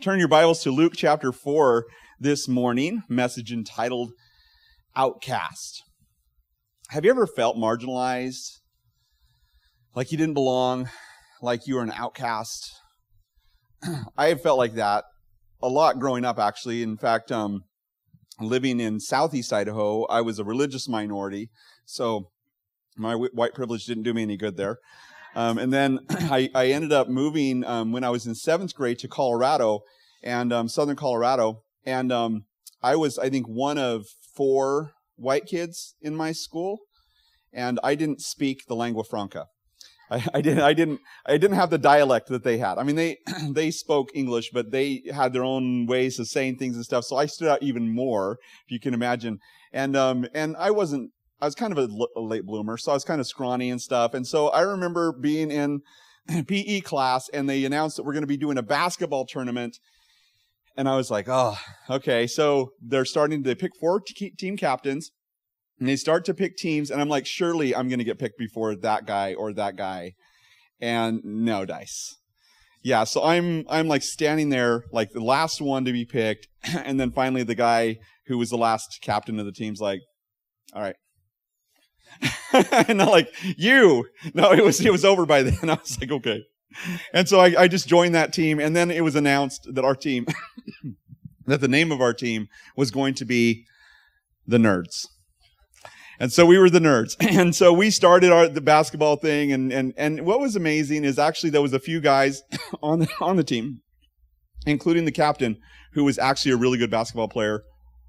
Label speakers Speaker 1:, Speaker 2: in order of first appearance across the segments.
Speaker 1: Turn your Bibles to Luke chapter 4 this morning, message entitled Outcast. Have you ever felt marginalized? Like you didn't belong? Like you were an outcast? I have felt like that a lot growing up, actually. In fact, living in Southeast Idaho, I was a religious minority, so my white privilege didn't do me any good there. And then I ended up moving when I was in 7th grade to Colorado, and southern Colorado. And I was, I think, one of 4 white kids in my school, and I didn't speak the lingua franca. I didn't have the dialect that they had. I mean, they spoke English, but they had their own ways of saying things and stuff. So I stood out even more, if you can imagine. And I was kind of a late bloomer, so I was kind of scrawny and stuff. And so I remember being in PE class, and they announced that we're going to be doing a basketball tournament. And I was like, oh, okay. So they pick 4 team captains, and they start to pick teams. And I'm like, surely I'm going to get picked before that guy or that guy. And no dice. Yeah. So I'm like standing there, like the last one to be picked. And then finally the guy who was the last captain of the team's like, all right. And I'm like, you. No, it was over by then. I was like, okay. And so I just joined that team. And then it was announced that our team, that the name of our team was going to be the Nerds. And so we were the Nerds. And so we started the basketball thing. And what was amazing is actually there was a few guys on the team, including the captain, who was actually a really good basketball player.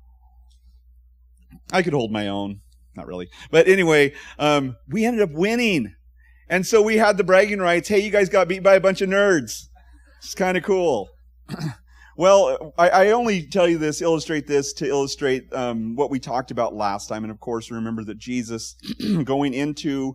Speaker 1: I could hold my own. Not really. But anyway, we ended up winning. And so we had the bragging rights. Hey, you guys got beat by a bunch of nerds. It's kind of cool. Well, I only tell you this, illustrate what we talked about last time. And of course, remember that Jesus, going into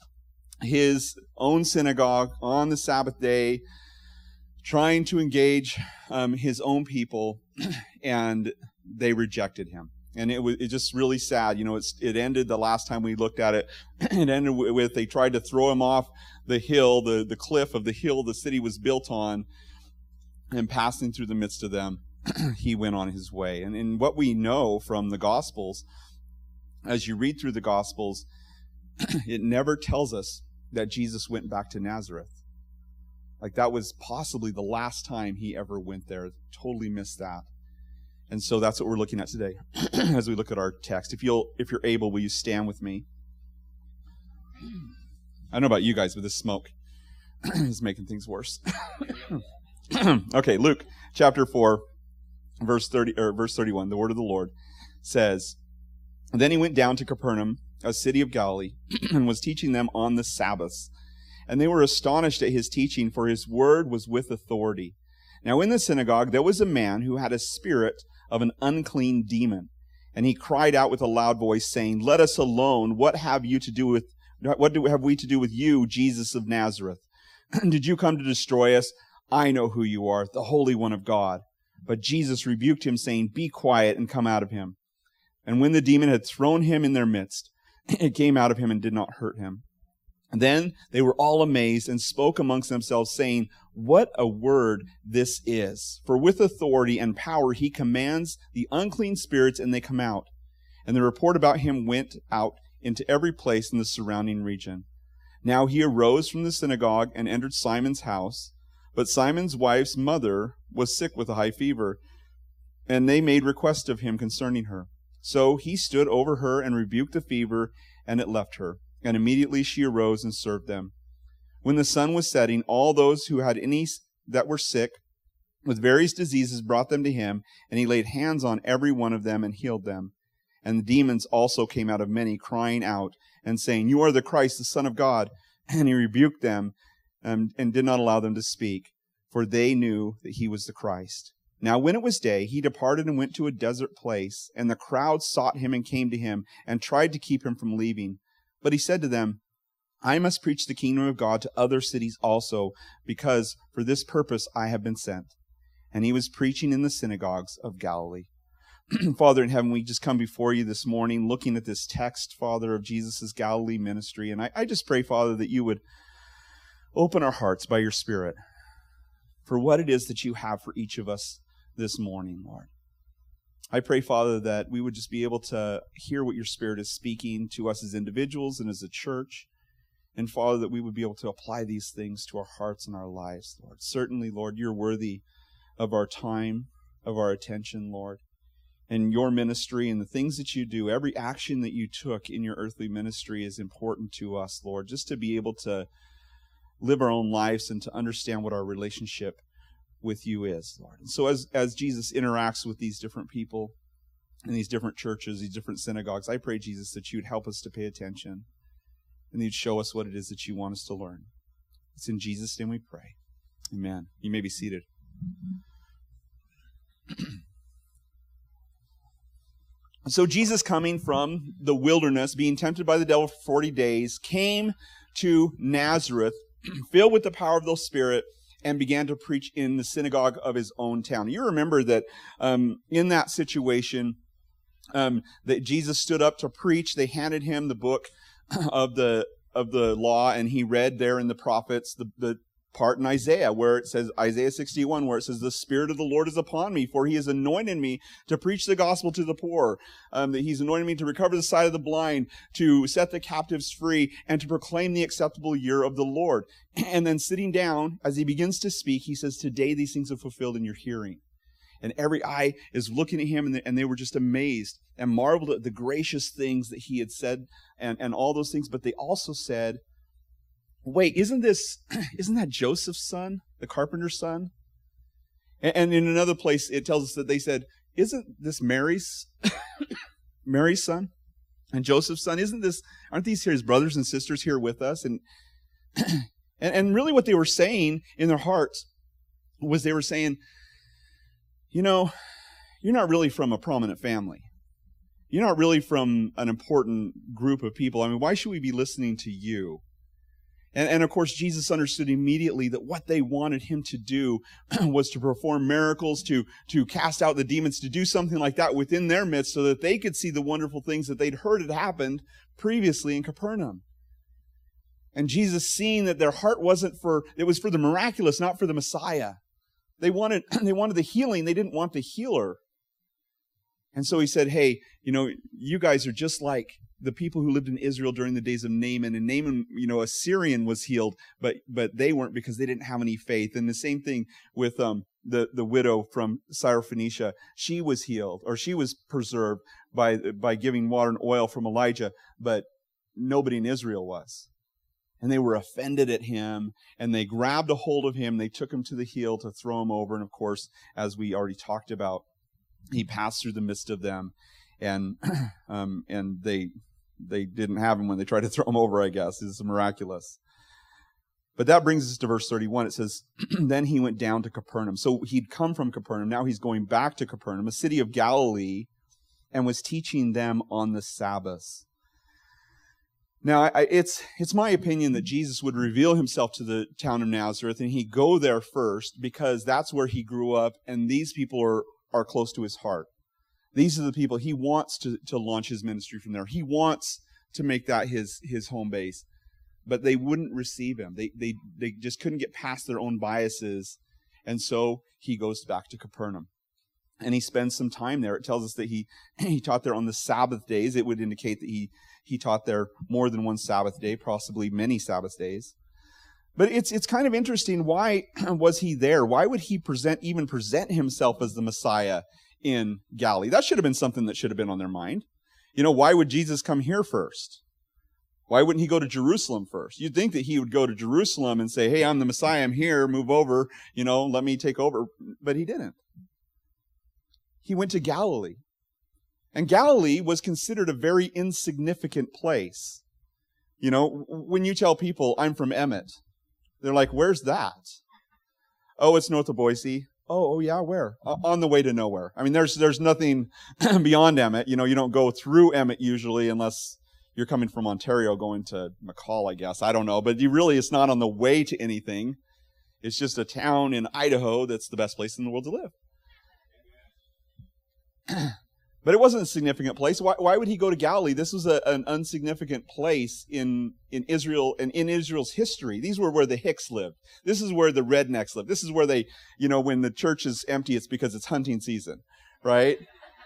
Speaker 1: his own synagogue on the Sabbath day, trying to engage his own people, and they rejected him. And it's just really sad. You know, it ended the last time we looked at it. It ended with they tried to throw him off the hill, the cliff of the hill the city was built on, and passing through the midst of them, he went on his way. And in what we know from the Gospels, as you read through the Gospels, it never tells us that Jesus went back to Nazareth. Like that was possibly the last time he ever went there. Totally missed that. And so that's what we're looking at today as we look at our text. If you're able, will you stand with me? I don't know about you guys, but this smoke is making things worse. Okay, Luke chapter 4, verse 31, the word of the Lord says, "Then he went down to Capernaum, a city of Galilee, and was teaching them on the Sabbaths. And they were astonished at his teaching, for his word was with authority. Now in the synagogue there was a man who had a spirit of an unclean demon, and he cried out with a loud voice, saying, 'Let us alone. What have we to do with you, Jesus of Nazareth? Did you come to destroy us? I know who you are, the Holy One of God.' But Jesus rebuked him, saying, 'Be quiet and come out of him.' And when the demon had thrown him in their midst, it came out of him and did not hurt him. And then they were all amazed and spoke amongst themselves, saying, 'What a word this is! For with authority and power he commands the unclean spirits, and they come out.' And the report about him went out into every place in the surrounding region. Now he arose from the synagogue and entered Simon's house. But Simon's wife's mother was sick with a high fever, and they made request of him concerning her. So he stood over her and rebuked the fever, and it left her. And immediately she arose and served them. When the sun was setting, all those who had any that were sick with various diseases brought them to him, and he laid hands on every one of them and healed them. And the demons also came out of many, crying out and saying, 'You are the Christ, the Son of God.' And he rebuked them and did not allow them to speak, for they knew that he was the Christ. Now when it was day, he departed and went to a desert place, and the crowd sought him and came to him and tried to keep him from leaving. But he said to them, 'I must preach the kingdom of God to other cities also, because for this purpose I have been sent.' And he was preaching in the synagogues of Galilee." Father in heaven, we just come before you this morning looking at this text, Father, of Jesus' Galilee ministry. And I just pray, Father, that you would open our hearts by your Spirit. for what it is that you have for each of us this morning, Lord. I pray, Father, that we would just be able to hear what your Spirit is speaking to us as individuals and as a church. And, Father, that we would be able to apply these things to our hearts and our lives, Lord. Certainly, Lord, you're worthy of our time, of our attention, Lord. And your ministry and the things that you do, every action that you took in your earthly ministry is important to us, Lord, just to be able to live our own lives and to understand what our relationship with you is, Lord. And so as Jesus interacts with these different people in these different churches, these different synagogues, I pray, Jesus, that you'd help us to pay attention and you'd show us what it is that you want us to learn. It's in Jesus' name we pray. Amen. You may be seated. So Jesus, coming from the wilderness, being tempted by the devil for 40 days, came to Nazareth, filled with the power of the Spirit, and began to preach in the synagogue of his own town. You remember that in that situation, that Jesus stood up to preach. They handed him the book of the law, and he read there in the prophets the part in Isaiah where it says, Isaiah 61, where it says, "The Spirit of the Lord is upon me, for he has anointed me to preach the gospel to the poor, that he's anointed me to recover the sight of the blind, to set the captives free, and to proclaim the acceptable year of the Lord." And then sitting down, as he begins to speak, he says, "Today these things are fulfilled in your hearing." And every eye is looking at him, and they were just amazed and marveled at the gracious things that he had said and all those things. But they also said, "Wait, isn't that Joseph's son, the carpenter's son?" And in another place, it tells us that they said, "Isn't this Mary's son and Joseph's son? Aren't these his brothers and sisters here with us?" And really what they were saying in their hearts was they were saying, "You know, you're not really from a prominent family. You're not really from an important group of people. I mean, why should we be listening to you?" And of course, Jesus understood immediately that what they wanted him to do was to perform miracles, to cast out the demons, to do something like that within their midst so that they could see the wonderful things that they'd heard had happened previously in Capernaum. And Jesus, seeing that their heart it was for the miraculous, not for the Messiah. They wanted the healing. They didn't want the healer. And so he said, "Hey, you guys are just like the people who lived in Israel during the days of Naaman. And Naaman, a Syrian was healed, but they weren't because they didn't have any faith." And the same thing with the widow from Syrophoenicia. She was healed, or she was preserved by giving water and oil from Elijah, but nobody in Israel was. And they were offended at him, and they grabbed a hold of him. They took him to the hill to throw him over. And of course, as we already talked about, he passed through the midst of them, and they didn't have him when they tried to throw him over, I guess. It's miraculous. But that brings us to verse 31. It says, "Then he went down to Capernaum." So he'd come from Capernaum. Now he's going back to Capernaum, a city of Galilee, and was teaching them on the Sabbath. Now, it's my opinion that Jesus would reveal himself to the town of Nazareth, and he'd go there first because that's where he grew up, and these people are close to his heart. These are the people he wants to launch his ministry from there. He wants to make that his home base. But they wouldn't receive him. They just couldn't get past their own biases. And so he goes back to Capernaum. And he spends some time there. It tells us that he taught there on the Sabbath days. It would indicate that he taught there more than one Sabbath day, possibly many Sabbath days. But it's kind of interesting. Why was he there? Why would he even present himself as the Messiah in Galilee? That should have been something that should have been on their mind. Why would Jesus come here first? Why wouldn't he go to Jerusalem first? You'd think that he would go to Jerusalem and say, "Hey, I'm the Messiah. I'm here. Move over. Let me take over." But he didn't. He went to Galilee. And Galilee was considered a very insignificant place. When you tell people, "I'm from Emmett," they're like, "Where's that?" "Oh, it's north of Boise." Oh yeah, where? On the way to nowhere. I mean, there's nothing beyond Emmett. You don't go through Emmett usually unless you're coming from Ontario going to McCall, I guess. I don't know. But it's not on the way to anything. It's just a town in Idaho that's the best place in the world to live. But it wasn't a significant place. Why would he go to Galilee? This was an insignificant place in Israel and in Israel's history. These were where the Hicks lived. This is where the rednecks lived. This is where they, when the church is empty, it's because it's hunting season, right?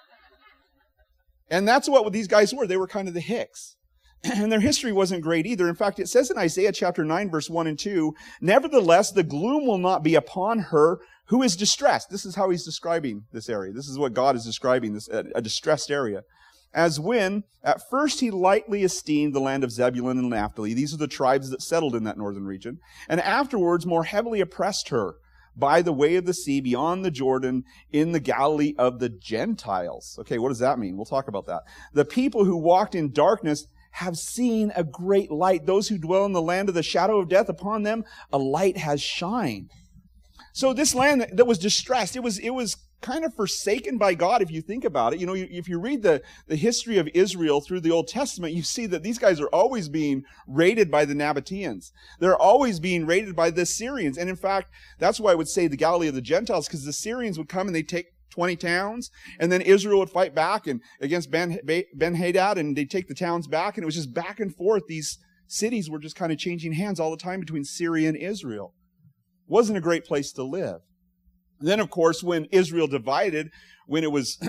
Speaker 1: And that's what these guys were. They were kind of the Hicks. And their history wasn't great either. In fact, it says in Isaiah chapter 9, verse 1 and 2, "Nevertheless, the gloom will not be upon her who is distressed." This is how he's describing this area. This is what God is describing, this a distressed area. "As when at first he lightly esteemed the land of Zebulun and Naphtali," these are the tribes that settled in that northern region, "and afterwards more heavily oppressed her by the way of the sea beyond the Jordan in the Galilee of the Gentiles." Okay, what does that mean? We'll talk about that. "The people who walked in darkness have seen a great light. Those who dwell in the land of the shadow of death, upon them a light has shined." So this land that was distressed, it was kind of forsaken by God if you think about it. If you read the history of Israel through the Old Testament, you see that these guys are always being raided by the Nabateans. They're always being raided by the Syrians. And in fact, that's why I would say the Galilee of the Gentiles, because the Syrians would come and they'd take 20 towns, and then Israel would fight back and against Ben-Hadad, and they'd take the towns back, and it was just back and forth. These cities were just kind of changing hands all the time between Syria and Israel. It wasn't a great place to live. Then, of course, when Israel divided, when it was,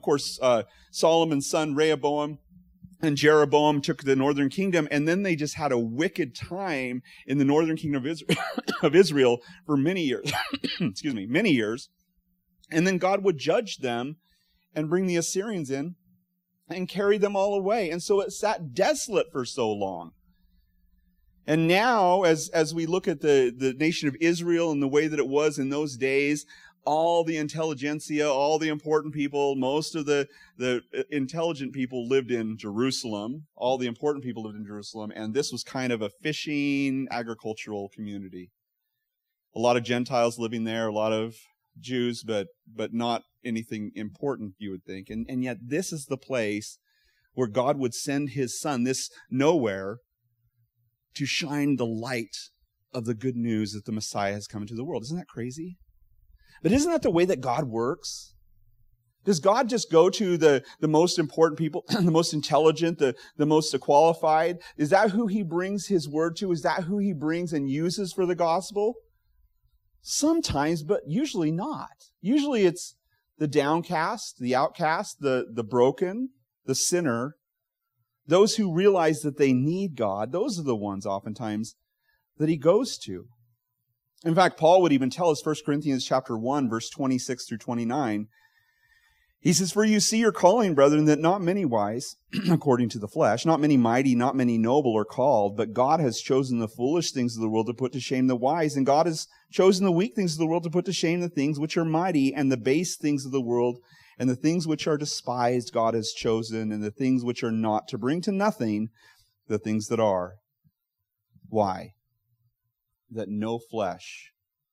Speaker 1: Solomon's son Rehoboam and Jeroboam took the northern kingdom, and then they just had a wicked time in the northern kingdom of Israel for many years. Many years. And then God would judge them and bring the Assyrians in and carry them all away. And so it sat desolate for so long. And now, as we look at the nation of Israel and the way that it was in those days, all the intelligentsia, all the important people, most of the intelligent people lived in Jerusalem. All the important people lived in Jerusalem. And this was kind of a fishing, agricultural community. A lot of Gentiles living there, a lot of Jews, but not anything important, you would think. And yet this is the place where God would send his son, this nowhere, to shine the light of the good news that the Messiah has come into the world. Isn't that crazy? But isn't that the way that God works? Does God just go to the most important people, the most intelligent, the most qualified? Is that who he brings his word to? Is that who he brings and uses for the gospel? Sometimes, but usually not. Usually it's the downcast, the outcast, the broken, the sinner, those who realize that they need God. Those are the ones oftentimes that he goes to. In fact, Paul would even tell us, 1 Corinthians chapter 1, verse 26 through 29, he says, "For you see your calling, brethren, that not many wise, according to the flesh, not many mighty, not many noble are called, but God has chosen the foolish things of the world to put to shame the wise, and God has chosen the weak things of the world to put to shame the things which are mighty, and the base things of the world, and the things which are despised God has chosen, and the things which are not, to bring to nothing the things that are." Why? That no flesh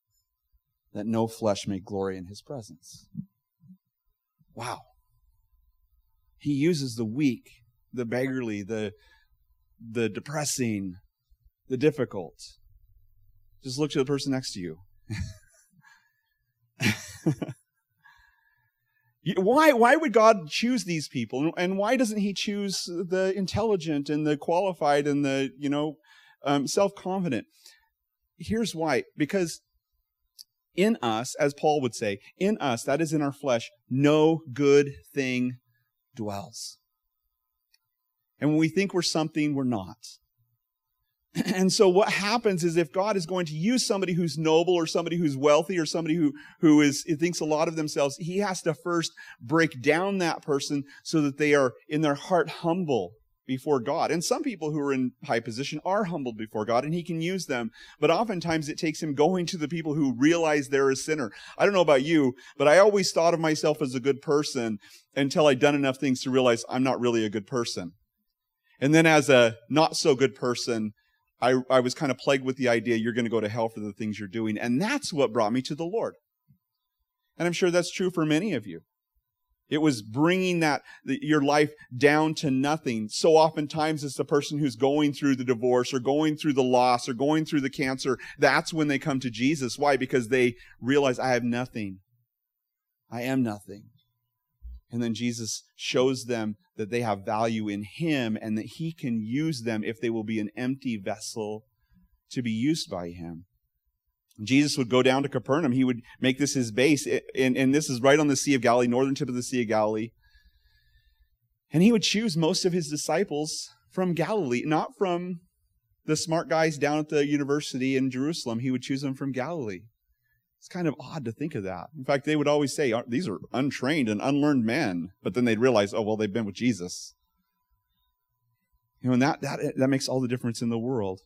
Speaker 1: may glory in his presence. Wow. He uses the weak, the beggarly, the depressing, the difficult. Just look to the person next to you. Why would God choose these people? And why doesn't he choose the intelligent and the qualified and the, self-confident? Here's why. Because in us, as Paul would say, in us, that is in our flesh, no good thing dwells. And when we think we're something, we're not. And so what happens is if God is going to use somebody who's noble or somebody who's wealthy or somebody who thinks a lot of themselves, he has to first break down that person so that they are in their heart humble before God. And some people who are in high position are humbled before God, and he can use them. But oftentimes it takes him going to the people who realize they're a sinner. I don't know about you, but I always thought of myself as a good person until I'd done enough things to realize I'm not really a good person. And then as a not so good person, I was kind of plagued with the idea you're going to go to hell for the things you're doing. And that's what brought me to the Lord. And I'm sure that's true for many of you. It was bringing your life down to nothing. So oftentimes it's the person who's going through the divorce or going through the loss or going through the cancer. That's when they come to Jesus. Why? Because they realize I have nothing. I am nothing. And then Jesus shows them that they have value in him and that he can use them if they will be an empty vessel to be used by him. Jesus would go down to Capernaum. He would make this his base. And this is right on the Sea of Galilee, northern tip of the Sea of Galilee. And he would choose most of his disciples from Galilee, not from the smart guys down at the university in Jerusalem. He would choose them from Galilee. It's kind of odd to think of that. In fact, they would always say, these are untrained and unlearned men. But then they'd realize, oh, well, they've been with Jesus. And that makes all the difference in the world.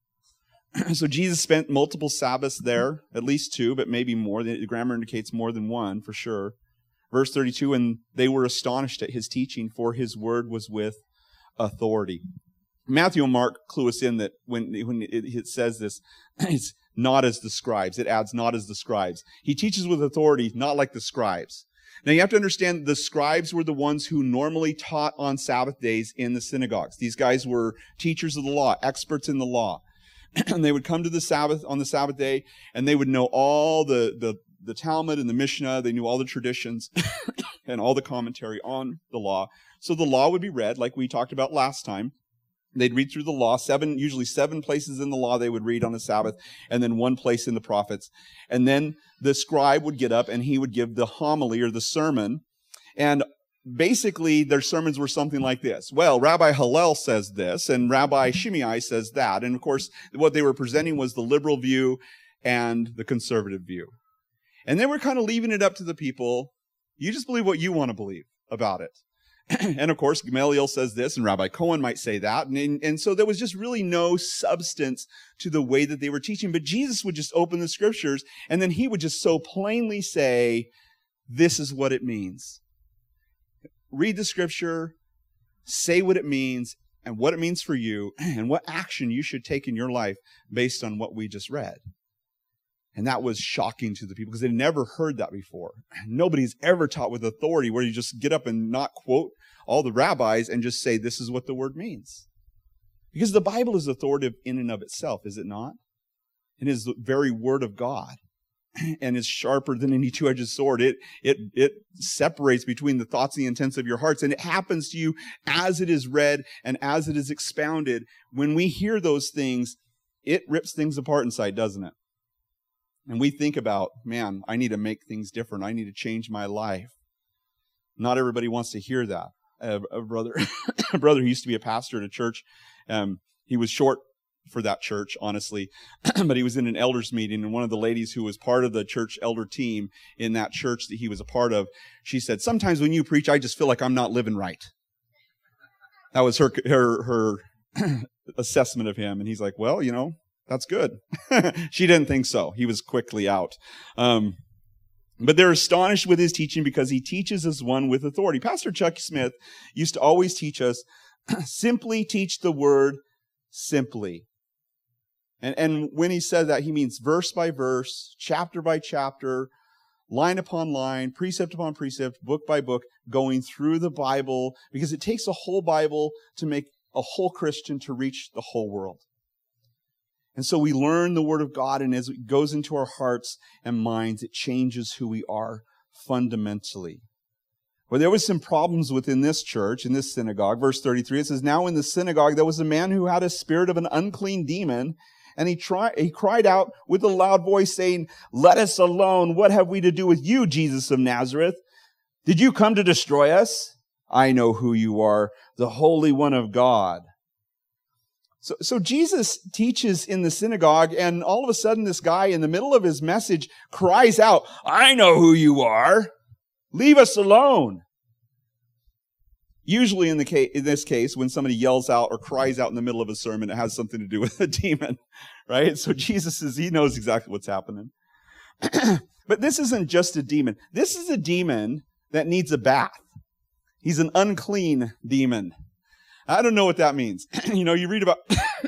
Speaker 1: So Jesus spent multiple Sabbaths there, at least 2, but maybe more. The grammar indicates more than 1 for sure. Verse 32, and they were astonished at his teaching, for his word was with authority. Matthew and Mark clue us in that when it says this, it's not as the scribes. It adds not as the scribes. He teaches with authority, not like the scribes. Now you have to understand the scribes were the ones who normally taught on Sabbath days in the synagogues. These guys were teachers of the law, experts in the law. And they would come to the Sabbath on the Sabbath day, and they would know all the Talmud and the Mishnah. They knew all the traditions and all the commentary on the law. So the law would be read, like we talked about last time. They'd read through the law, usually 7 places in the law they would read on the Sabbath, and then 1 place in the prophets. And then the scribe would get up and he would give the homily or the sermon. And basically their sermons were something like this. Well, Rabbi Hillel says this, and Rabbi Shimei says that. And of course, what they were presenting was the liberal view and the conservative view. And they were kind of leaving it up to the people. You just believe what you want to believe about it. And of course, Gamaliel says this, and Rabbi Cohen might say that. And so there was just really no substance to the way that they were teaching. But Jesus would just open the scriptures, and then he would just so plainly say, this is what it means. Read the scripture, say what it means, and what it means for you, and what action you should take in your life based on what we just read. And that was shocking to the people because they'd never heard that before. Nobody's ever taught with authority where you just get up and not quote all the rabbis and just say, this is what the word means. Because the Bible is authoritative in and of itself, is it not? It is the very word of God and is sharper than any two-edged sword. It separates between the thoughts and the intents of your hearts. And it happens to you as it is read and as it is expounded. When we hear those things, it rips things apart inside, doesn't it? And we think about, man, I need to make things different. I need to change my life. Not everybody wants to hear that. A brother who used to be a pastor at a church, he was short for that church, honestly, but he was in an elders meeting, and one of the ladies who was part of the church elder team in that church that he was a part of, she said, sometimes when you preach, I just feel like I'm not living right. That was her assessment of him. And he's like, well, that's good. She didn't think so. He was quickly out. But they're astonished with his teaching because he teaches as one with authority. Pastor Chuck Smith used to always teach us, simply teach the word simply. And when he said that, he means verse by verse, chapter by chapter, line upon line, precept upon precept, book by book, going through the Bible, because it takes a whole Bible to make a whole Christian to reach the whole world. And so we learn the Word of God, and as it goes into our hearts and minds, it changes who we are fundamentally. Well, there was some problems within this church, in this synagogue. Verse 33, it says, now in the synagogue there was a man who had a spirit of an unclean demon, and he cried out with a loud voice, saying, let us alone. What have we to do with you, Jesus of Nazareth? Did you come to destroy us? I know who you are, the Holy One of God. So Jesus teaches in the synagogue, and all of a sudden this guy in the middle of his message cries out, I know who you are. Leave us alone. Usually in this case, when somebody yells out or cries out in the middle of a sermon, it has something to do with a demon, right? So Jesus he knows exactly what's happening. But this isn't just a demon. This is a demon that needs a bath. He's an unclean demon. I don't know what that means. You read about,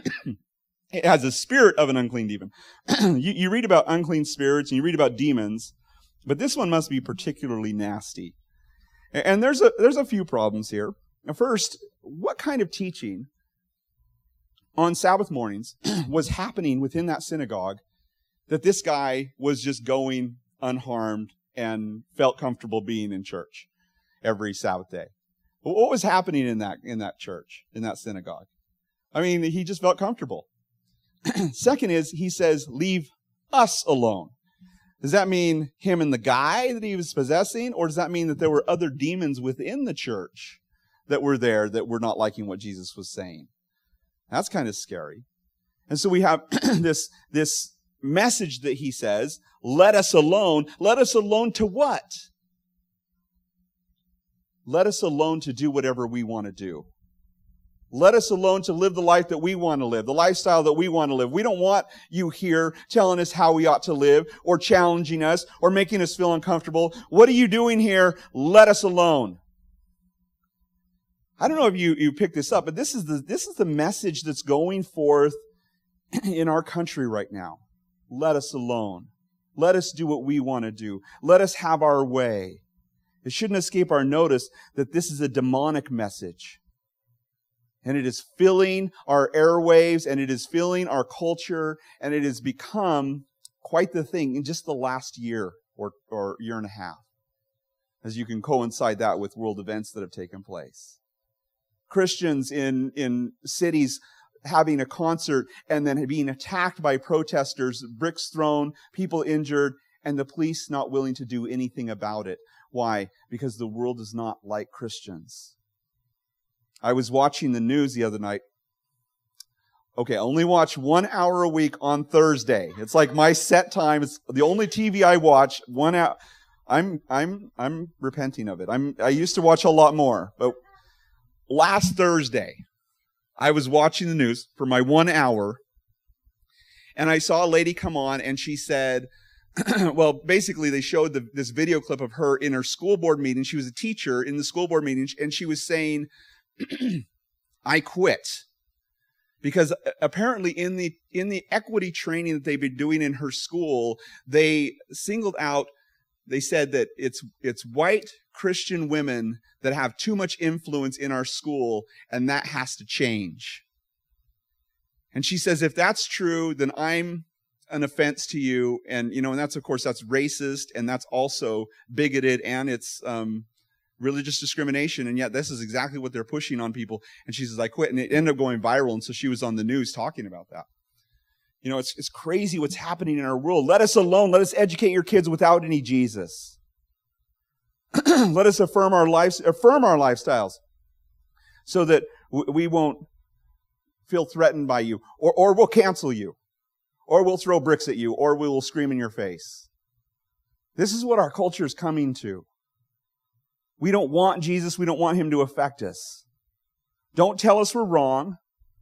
Speaker 1: it has a spirit of an unclean demon. You read about unclean spirits and you read about demons, but this one must be particularly nasty. And there's a few problems here. First, what kind of teaching on Sabbath mornings was happening within that synagogue that this guy was just going unharmed and felt comfortable being in church? every Sabbath day. But what was happening in that church, in that synagogue? I mean, he just felt comfortable. Second is, he says, leave us alone. Does that mean him and the guy that he was possessing? Or does that mean that there were other demons within the church that were there that were not liking what Jesus was saying? That's kind of scary. And so we have this message that he says, let us alone. Let us alone to what? Let us alone to do whatever we want to do. Let us alone to live the life that we want to live, the lifestyle that we want to live. We don't want you here telling us how we ought to live or challenging us or making us feel uncomfortable. What are you doing here? Let us alone. I don't know if you picked this up, but this is the message that's going forth in our country right now. Let us alone. Let us do what we want to do. Let us have our way. It shouldn't escape our notice that this is a demonic message. And it is filling our airwaves, and it is filling our culture, and it has become quite the thing in just the last year or year and a half, as you can coincide that with world events that have taken place. Christians in cities having a concert and then being attacked by protesters, bricks thrown, people injured, and the police not willing to do anything about it. Why? Because the world is not like Christians. I was watching the news the other night. Okay, I only watch 1 hour a week on Thursday. It's like my set time. It's the only TV I watch. 1 hour. I'm repenting of it. I used to watch a lot more, but last Thursday, I was watching the news for my 1 hour, and I saw a lady come on, and she said, well, basically they showed this video clip of her in her school board meeting. She was a teacher in the school board meeting, and she was saying, I quit. Because apparently in the equity training that they've been doing in her school, they singled out, they said that it's white Christian women that have too much influence in our school, and that has to change. And she says, if that's true, then I'm an offense to you. And, and that's, of course, that's racist, and that's also bigoted, and it's religious discrimination. And yet this is exactly what they're pushing on people. And she says, I quit. And it ended up going viral. And so she was on the news talking about that. It's crazy what's happening in our world. Let us alone. Let us educate your kids without any Jesus. Let us affirm our lifestyles so that we won't feel threatened by you, or we'll cancel you, or we'll throw bricks at you, or we will scream in your face. This is what our culture is coming to. We don't want Jesus. We don't want him to affect us. Don't tell us we're wrong.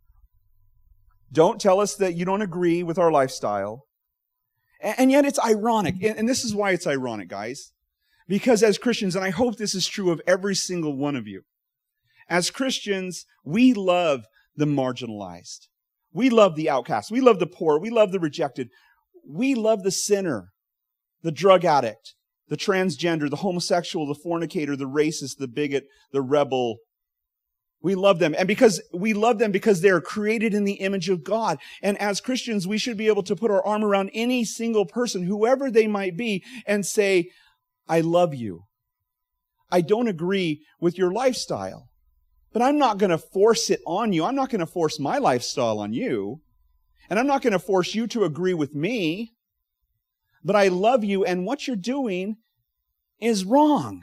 Speaker 1: Don't tell us that you don't agree with our lifestyle. And yet it's ironic. And this is why it's ironic, guys. Because as Christians, and I hope this is true of every single one of you, as Christians, we love the marginalized. We love the outcast. We love the poor. We love the rejected. We love the sinner, the drug addict, the transgender, the homosexual, the fornicator, the racist, the bigot, the rebel. We love them. And because we love them because they are created in the image of God. And as Christians, we should be able to put our arm around any single person, whoever they might be, and say, I love you. I don't agree with your lifestyle, but I'm not going to force it on you. I'm not going to force my lifestyle on you. And I'm not going to force you to agree with me. But I love you, and what you're doing is wrong.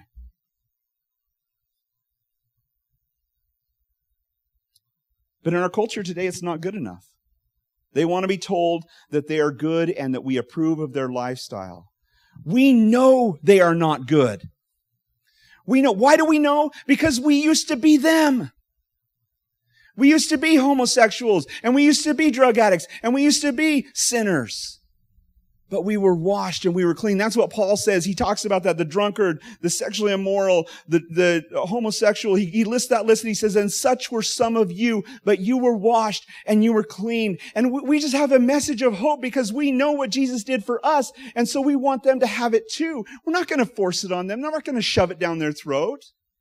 Speaker 1: But in our culture today, it's not good enough. They want to be told that they are good and that we approve of their lifestyle. We know they are not good. We know. Why do we know? Because we used to be them. We used to be homosexuals, and we used to be drug addicts, and we used to be sinners. But we were washed and we were clean. That's what Paul says. He talks about that. The drunkard, the sexually immoral, the homosexual. He lists that list and he says, and such were some of you, but you were washed and you were clean. And we just have a message of hope because we know what Jesus did for us. And so we want them to have it too. We're not going to force it on them. We're not going to shove it down their throat.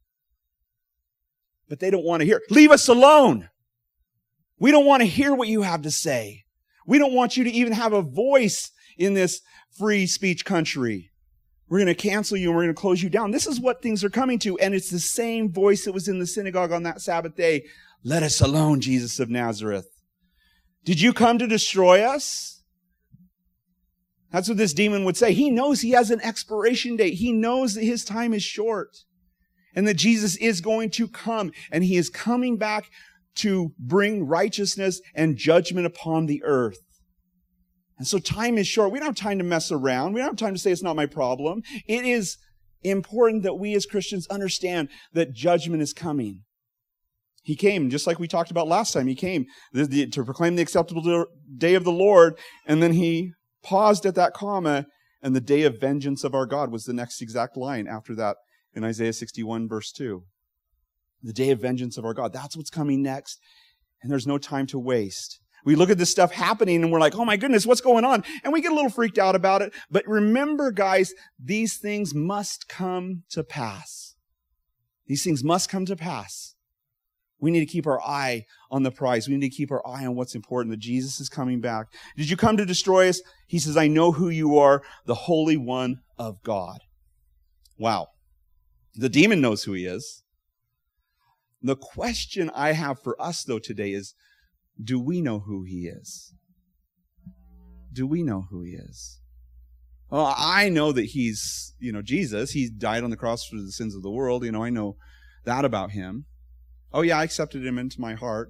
Speaker 1: But they don't want to hear. Leave us alone. We don't want to hear what you have to say. We don't want you to even have a voice in this free speech country. We're going to cancel you and we're going to close you down. This is what things are coming to. And it's the same voice that was in the synagogue on that Sabbath day. Let us alone, Jesus of Nazareth. Did you come to destroy us? That's what this demon would say. He knows he has an expiration date. He knows that his time is short and that Jesus is going to come, and he is coming back to bring righteousness and judgment upon the earth. And so time is short. We don't have time to mess around. We don't have time to say it's not my problem. It is important that we as Christians understand that judgment is coming. He came, just like we talked about last time. He came to proclaim the acceptable day of the Lord, and then he paused at that comma, and the day of vengeance of our God was the next exact line after that in Isaiah 61, verse 2. The day of vengeance of our God. That's what's coming next, and there's no time to waste. We look at this stuff happening, and we're like, oh my goodness, what's going on? And we get a little freaked out about it. But remember, guys, these things must come to pass. These things must come to pass. We need to keep our eye on the prize. We need to keep our eye on what's important, that Jesus is coming back. Did you come to destroy us? He says, I know who you are, the Holy One of God. Wow. The demon knows who he is. The question I have for us, though, today is, do we know who he is? Do we know who he is? Well, I know that he's, Jesus. He died on the cross for the sins of the world. I know that about him. Oh yeah, I accepted him into my heart.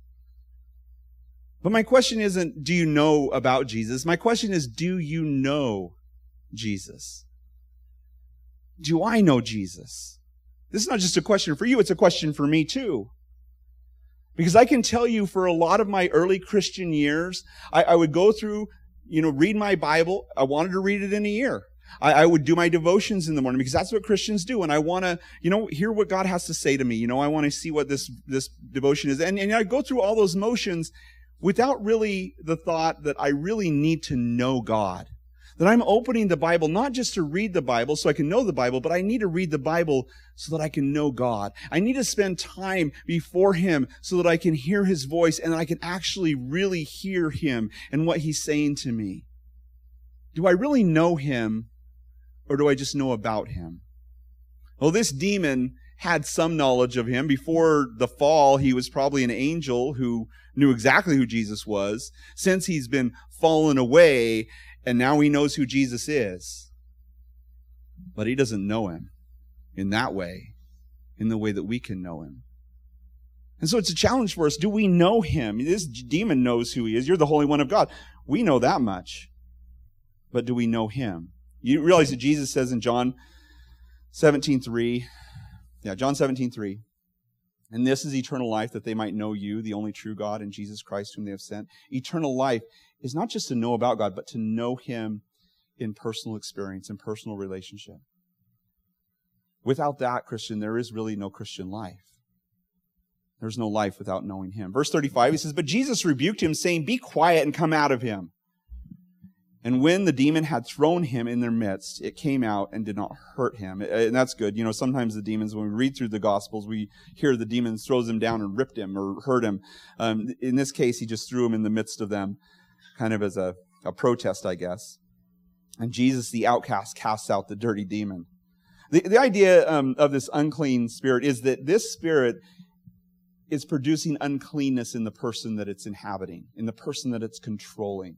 Speaker 1: But my question isn't, do you know about Jesus? My question is, do you know Jesus? Do I know Jesus? This is not just a question for you, it's a question for me too. Because I can tell you, for a lot of my early Christian years, I would go through, read my Bible. I wanted to read it in a year. I would do my devotions in the morning because that's what Christians do. And I want to, hear what God has to say to me. I want to see what this devotion is. And I go through all those motions without really the thought that I really need to know God. That I'm opening the Bible not just to read the Bible so I can know the Bible, but I need to read the Bible so that I can know God. I need to spend time before him so that I can hear his voice and I can actually really hear him and what he's saying to me. Do I really know him, or do I just know about him? Well, this demon had some knowledge of him. Before the fall, he was probably an angel who knew exactly who Jesus was. Since he's been fallen away, and now he knows who Jesus is. But he doesn't know him in that way, in the way that we can know him. And so it's a challenge for us. Do we know him? This demon knows who he is. You're the Holy One of God. We know that much. But do we know him? You realize that Jesus says in John 17:3, John 17:3, and this is eternal life, that they might know you, the only true God, and Jesus Christ whom they have sent. Eternal life is not just to know about God, but to know him in personal experience, in personal relationship. Without that, Christian, there is really no Christian life. There's no life without knowing him. Verse 35, he says, but Jesus rebuked him, saying, be quiet and come out of him. And when the demon had thrown him in their midst, it came out and did not hurt him. And that's good. Sometimes the demons, when we read through the Gospels, we hear the demons throws him down and ripped him or hurt him. In this case, he just threw him in the midst of them, kind of as a protest, I guess. And Jesus, the outcast, casts out the dirty demon. The idea of this unclean spirit is that this spirit is producing uncleanness in the person that it's inhabiting, in the person that it's controlling.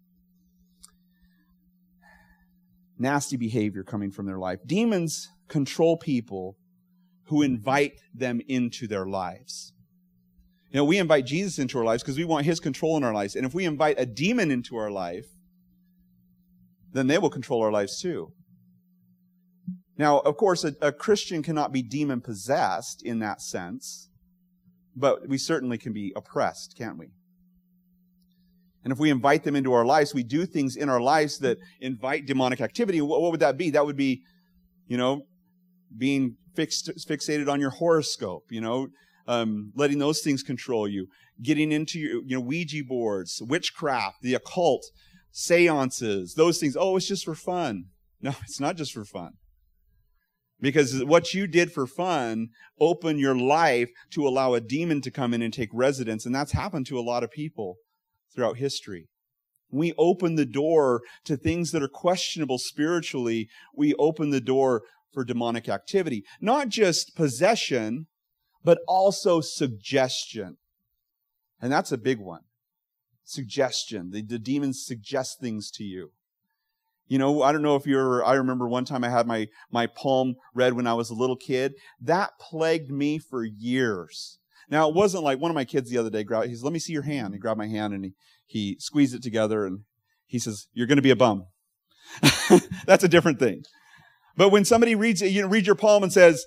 Speaker 1: Nasty behavior coming from their life. Demons control people who invite them into their lives. We invite Jesus into our lives because we want his control in our lives. And if we invite a demon into our life, then they will control our lives too. Now, of course, a Christian cannot be demon-possessed in that sense, but we certainly can be oppressed, can't we? And if we invite them into our lives, we do things in our lives that invite demonic activity. What would that be? That would be, being fixated on your horoscope, letting those things control you, getting into your, Ouija boards, witchcraft, the occult, seances, those things. Oh, it's just for fun. No, it's not just for fun. Because what you did for fun opened your life to allow a demon to come in and take residence. And that's happened to a lot of people throughout history. we open the door to things that are questionable spiritually, we open the door for demonic activity. Not just possession, but also suggestion. And that's a big one. Suggestion. The demons suggest things to you. You know, I don't know if I remember one time I had my palm read when I was a little kid. That plagued me for years. Now, it wasn't like one of my kids the other day he says, let me see your hand. He grabbed my hand and he squeezed it together and he says, you're going to be a bum. That's a different thing. But when somebody reads your palm and says,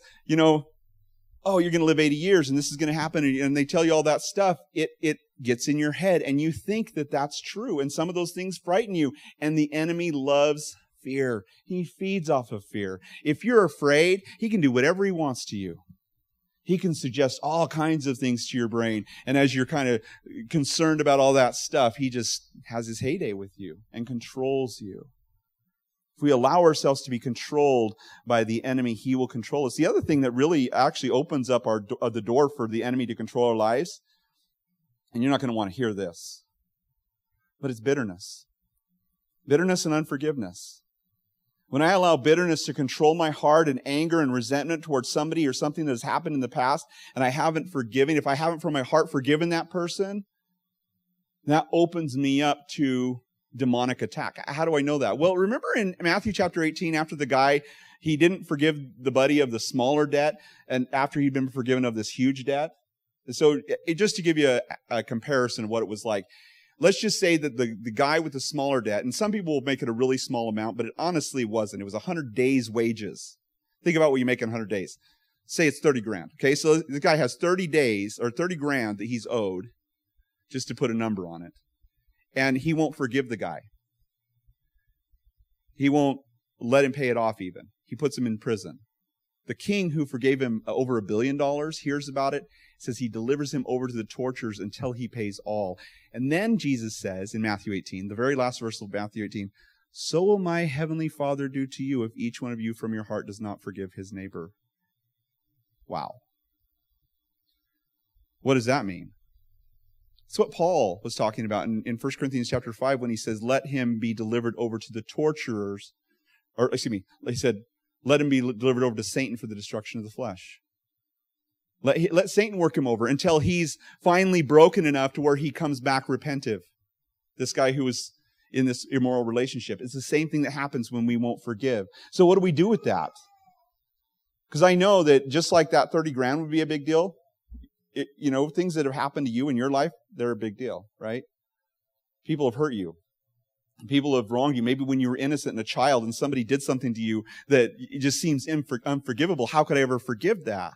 Speaker 1: oh, you're going to live 80 years and this is going to happen, and they tell you all that stuff, it gets in your head and you think that that's true. And some of those things frighten you. And the enemy loves fear. He feeds off of fear. If you're afraid, he can do whatever he wants to you. He can suggest all kinds of things to your brain. And as you're kind of concerned about all that stuff, he just has his heyday with you and controls you. If we allow ourselves to be controlled by the enemy, he will control us. The other thing that really actually opens up the door for the enemy to control our lives, and you're not going to want to hear this, but it's bitterness. Bitterness and unforgiveness. When I allow bitterness to control my heart and anger and resentment towards somebody or something that has happened in the past, and I haven't forgiven, if I haven't from my heart forgiven that person, that opens me up to demonic attack. How do I know that? Well, remember in Matthew chapter 18, after the guy, he didn't forgive the buddy of the smaller debt, and after he'd been forgiven of this huge debt. So just to give you a comparison of what it was like, let's just say that the guy with the smaller debt, and some people will make it a really small amount, but it honestly wasn't. It was 100 days' wages. Think about what you make in 100 days. Say it's 30 grand. Okay, so the guy has 30 days or 30 grand that he's owed, just to put a number on it. And he won't forgive the guy. He won't let him pay it off even. He puts him in prison. The king who forgave him over $1 billion hears about it, says he delivers him over to the torturers until he pays all. And then Jesus says in Matthew 18, the very last verse of Matthew 18, so will my heavenly Father do to you if each one of you from your heart does not forgive his neighbor. Wow. What does that mean? It's what Paul was talking about in 1 Corinthians chapter 5 when he says, let him be delivered over to the torturers, he said, let him be delivered over to Satan for the destruction of the flesh. Let Satan work him over until he's finally broken enough to where he comes back repentive. This guy who was in this immoral relationship. It's the same thing that happens when we won't forgive. So what do we do with that? Because I know that just like that 30 grand would be a big deal, things that have happened to you in your life, they're a big deal, right? People have hurt you. People have wronged you. Maybe when you were innocent and a child and somebody did something to you that it just seems unforgivable. How could I ever forgive that?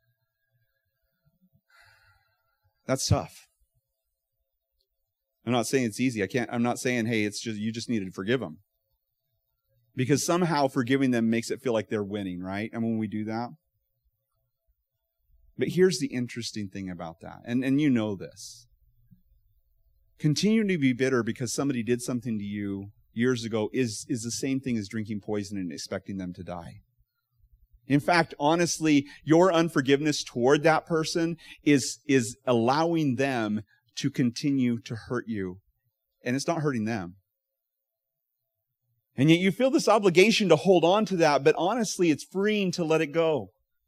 Speaker 1: That's tough. I'm not saying it's easy. I'm not saying, hey, it's just, you just need to forgive them. Because somehow forgiving them makes it feel like they're winning, right? And when we do that. But here's the interesting thing about that. And you know this. Continuing to be bitter because somebody did something to you years ago is the same thing as drinking poison and expecting them to die. In fact, honestly, your unforgiveness toward that person is allowing them to continue to hurt you. And it's not hurting them. And yet you feel this obligation to hold on to that, but honestly, it's freeing to let it go.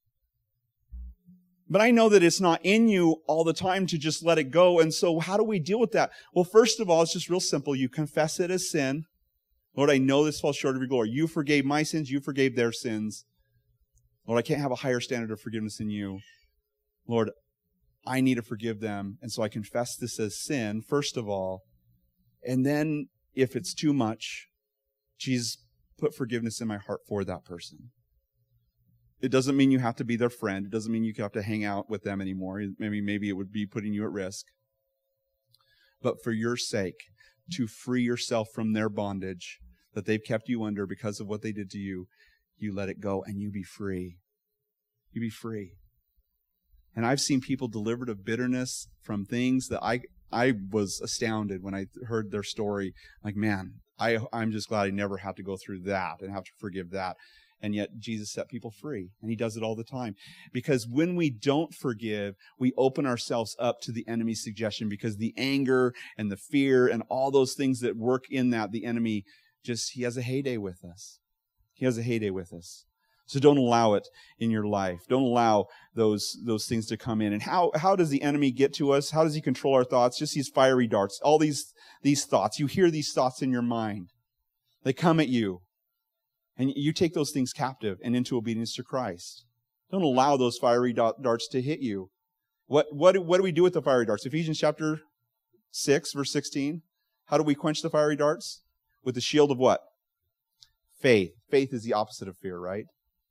Speaker 1: But I know that it's not in you all the time to just let it go. And so how do we deal with that? Well, first of all, it's just real simple. You confess it as sin. Lord, I know this falls short of your glory. You forgave my sins. You forgave their sins. Lord, I can't have a higher standard of forgiveness than you. Lord, I need to forgive them. And so I confess this as sin, first of all. And then if it's too much, Jesus, put forgiveness in my heart for that person. It doesn't mean you have to be their friend. It doesn't mean you have to hang out with them anymore. Maybe it would be putting you at risk. But for your sake, to free yourself from their bondage that they've kept you under because of what they did to you, you let it go and you be free. You be free. And I've seen people delivered of bitterness from things that I was astounded when I heard their story. Like, man, I'm just glad I never have to go through that and have to forgive that. And yet Jesus set people free, and he does it all the time. Because when we don't forgive, we open ourselves up to the enemy's suggestion, because the anger and the fear and all those things that work in that, the enemy he has a heyday with us. He has a heyday with us. So don't allow it in your life. Don't allow those things to come in. And how does the enemy get to us? How does he control our thoughts? Just these fiery darts, all these thoughts. You hear these thoughts in your mind. They come at you. And you take those things captive and into obedience to Christ. Don't allow those fiery darts to hit you. What do we do with the fiery darts? Ephesians chapter 6, verse 16. How do we quench the fiery darts? With the shield of what? Faith. Faith is the opposite of fear, right?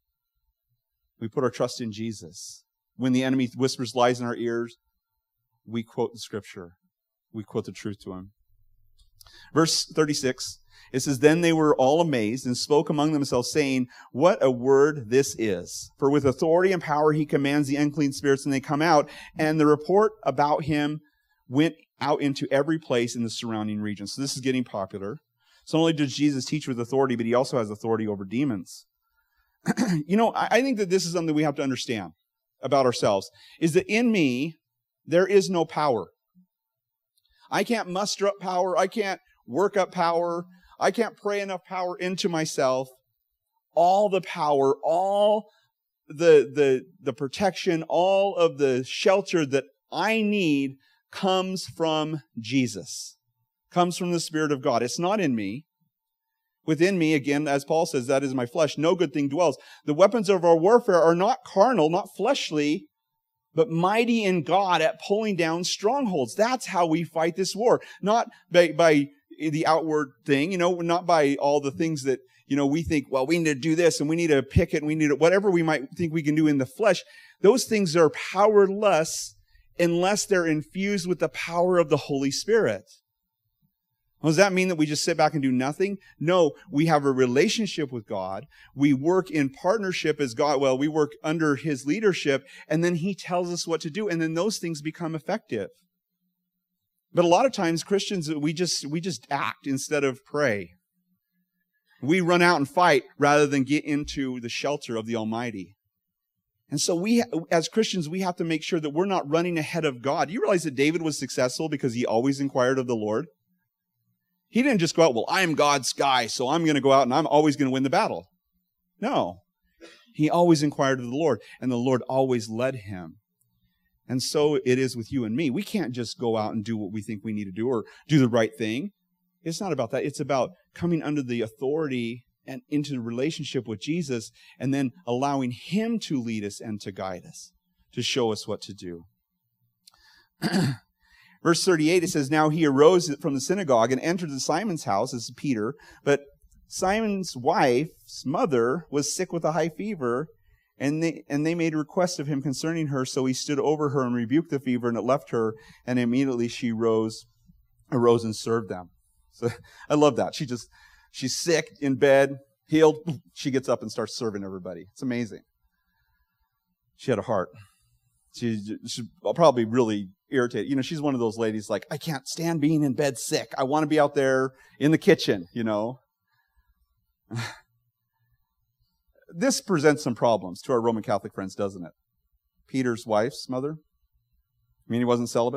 Speaker 1: We put our trust in Jesus. When the enemy whispers lies in our ears, we quote the scripture. We quote the truth to him. Verse 36. It says, then they were all amazed and spoke among themselves, saying, what a word this is. For with authority and power he commands the unclean spirits, and they come out. And the report about him went out into every place in the surrounding region. So this is getting popular. So not only does Jesus teach with authority, but he also has authority over demons. I think that this is something we have to understand about ourselves, is that in me, there is no power. I can't muster up power. I can't work up power. I can't pray enough power into myself. All the power, all the protection, all of the shelter that I need comes from Jesus, comes from the Spirit of God. It's not in me. Within me, again, as Paul says, that is my flesh. No good thing dwells. The weapons of our warfare are not carnal, not fleshly, but mighty in God at pulling down strongholds. That's how we fight this war. Not by the outward thing, not by all the things that, we think, well, we need to do this and we need to pick it and we need to, whatever we might think we can do in the flesh. Those things are powerless unless they're infused with the power of the Holy Spirit. Well, does that mean that we just sit back and do nothing? No, we have a relationship with God. We work in partnership as God. Well, we work under his leadership, and then he tells us what to do, and then those things become effective. But a lot of times Christians, we just act instead of pray. We run out and fight rather than get into the shelter of the Almighty. And so we, as Christians, we have to make sure that we're not running ahead of God. You realize that David was successful because he always inquired of the Lord? He didn't just go out, well, I'm God's guy, so I'm going to go out and I'm always going to win the battle. No. He always inquired of the Lord, and the Lord always led him. And so it is with you and me. We can't just go out and do what we think we need to do or do the right thing. It's not about that. It's about coming under the authority and into the relationship with Jesus, and then allowing him to lead us and to guide us, to show us what to do. Verse 38, it says, now he arose from the synagogue and entered Simon's house, this is Peter, but Simon's wife's mother was sick with a high fever, and they made a request of him concerning her, so he stood over her and rebuked the fever, and it left her, and immediately she arose and served them. So I love that. She's sick, in bed, healed, she gets up and starts serving everybody. It's amazing. She had a heart. She's probably really irritated. She's one of those ladies like, I can't stand being in bed sick. I want to be out there in the kitchen, This presents some problems to our Roman Catholic friends, doesn't it? Peter's wife's mother. He wasn't celibate.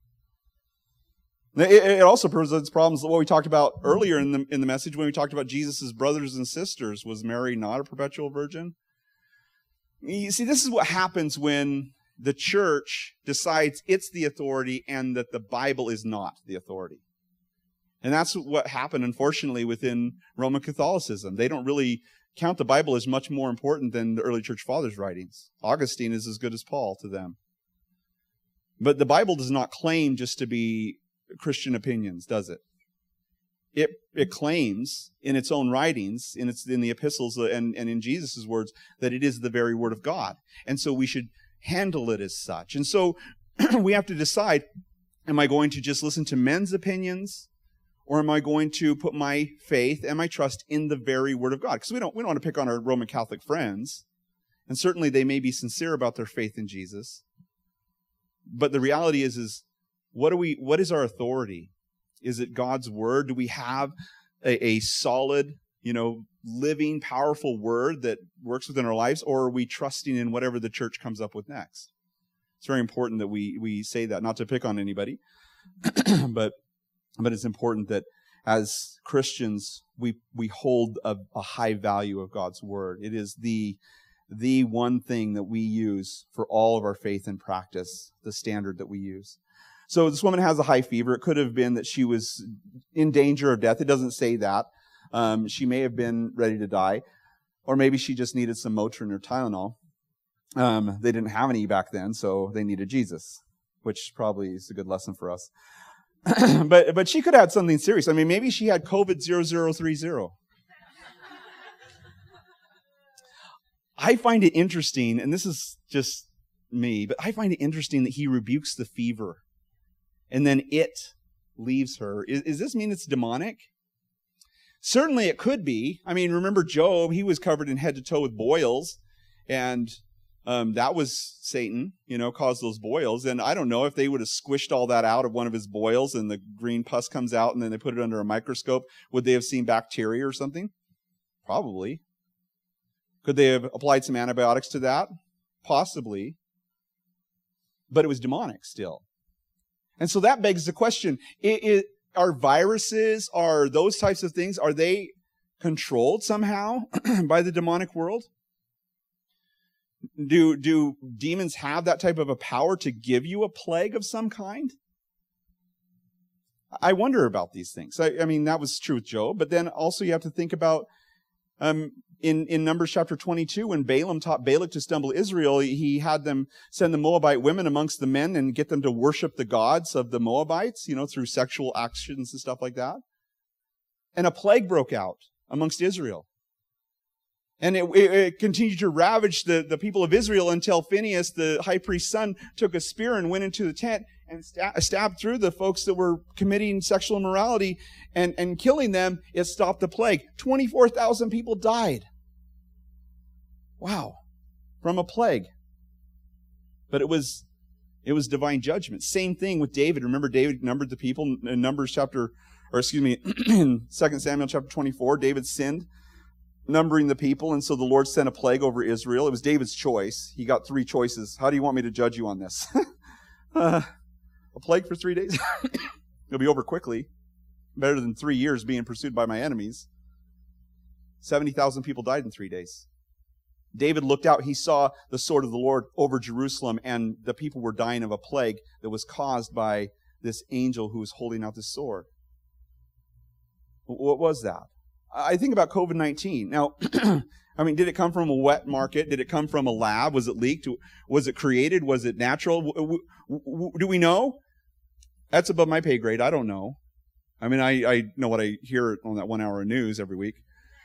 Speaker 1: It also presents problems, what we talked about earlier in the message when we talked about Jesus' brothers and sisters. Was Mary not a perpetual virgin? You see, this is what happens when the church decides it's the authority and that the Bible is not the authority. And that's what happened, unfortunately, within Roman Catholicism. They don't really count the Bible as much more important than the early church fathers' writings. Augustine is as good as Paul to them. But the Bible does not claim just to be Christian opinions, does it? It claims in its own writings, in the epistles and in Jesus' words, that it is the very word of God. And so we should handle it as such. And so we have to decide, am I going to just listen to men's opinions, or am I going to put my faith and my trust in the very word of God? Because we don't want to pick on our Roman Catholic friends, and certainly they may be sincere about their faith in Jesus. But the reality is what is our authority? Is it God's word? Do we have a solid, living, powerful word that works within our lives, or are we trusting in whatever the church comes up with next? It's very important that we say that, not to pick on anybody, but it's important that as Christians, we hold a high value of God's word. It is the one thing that we use for all of our faith and practice, the standard that we use. So this woman has a high fever. It could have been that she was in danger of death. It doesn't say that. She may have been ready to die, or maybe she just needed some Motrin or Tylenol. They didn't have any back then, so they needed Jesus, which probably is a good lesson for us. But she could have had something serious. I mean, maybe she had COVID 0030. I find it interesting, and this is just me, but I find it interesting that he rebukes the fever, and then it leaves her. Does this mean it's demonic? Certainly it could be. I mean, remember Job, he was covered in head to toe with boils, and that was Satan, caused those boils. And I don't know if they would have squished all that out of one of his boils and the green pus comes out and then they put it under a microscope. Would they have seen bacteria or something? Probably. Could they have applied some antibiotics to that? Possibly. But it was demonic still. And so that begs the question, are viruses, are those types of things, are they controlled somehow by the demonic world? Do demons have that type of a power to give you a plague of some kind? I wonder about these things. I mean, that was true with Job, but then also you have to think about in Numbers chapter 22, when Balaam taught Balak to stumble Israel, he had them send the Moabite women amongst the men and get them to worship the gods of the Moabites, through sexual actions and stuff like that. And a plague broke out amongst Israel. And it continued to ravage the people of Israel until Phinehas, the high priest's son, took a spear and went into the tent and stabbed through the folks that were committing sexual immorality and killing them. It stopped the plague. 24,000 people died. Wow. From a plague. But it was divine judgment. Same thing with David. Remember David numbered the people in in 2 Samuel chapter 24. David sinned, numbering the people, and so the Lord sent a plague over Israel. It was David's choice. He got 3 choices. How do you want me to judge you on this? A plague for 3 days? It'll be over quickly. Better than 3 years being pursued by my enemies. 70,000 people died in 3 days. David looked out. He saw the sword of the Lord over Jerusalem, and the people were dying of a plague that was caused by this angel who was holding out this sword. What was that? I think about COVID-19. Now, I mean, did it come from a wet market? Did it come from a lab? Was it leaked? Was it created? Was it natural? Do we know? That's above my pay grade. I don't know. I mean, I know what I hear on that 1 hour of news every week.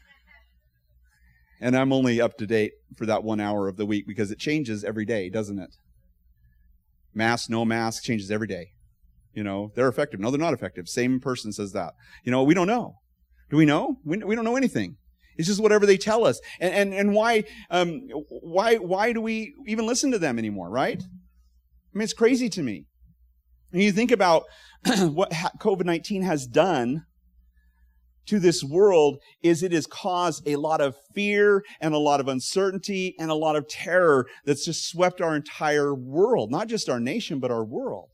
Speaker 1: And I'm only up to date for that 1 hour of the week because it changes every day, doesn't it? Mask, no mask, changes every day. They're effective. No, they're not effective. Same person says that. We don't know. Do we know? We don't know anything. It's just whatever they tell us. And why do we even listen to them anymore, right? I mean, it's crazy to me. When you think about what COVID-19 has done to this world, is it has caused a lot of fear and a lot of uncertainty and a lot of terror that's just swept our entire world, not just our nation, but our world.